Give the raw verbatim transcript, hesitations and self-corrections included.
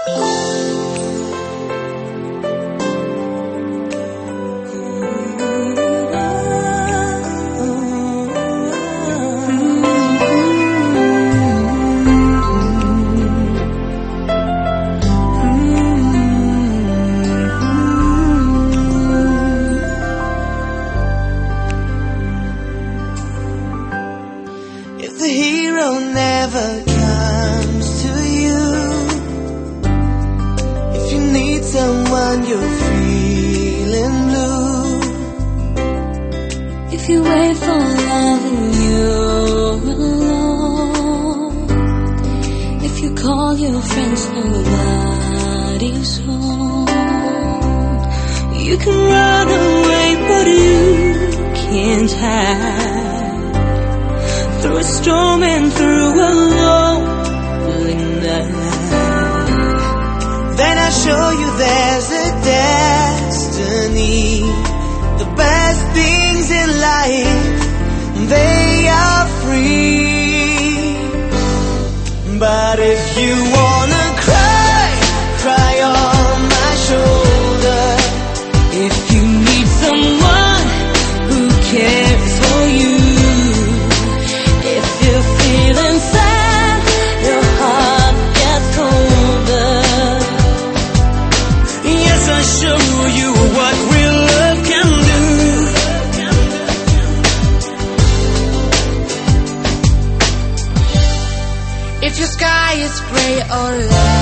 If the hero never comes to you, if you need someone you're feeling blue, if you wait for love and you're alone, if you call your friends nobody's home, you can run away but you can't hide through a storm and through a lonely night. Then I show you there's a destiny. The best things in life, they are free. But if you wanna cry, cry on my shoulder. If you need someone who cares for you, feeling sad, your heart gets colder. Yes, I'll show you what real love can do. If your sky is gray or light,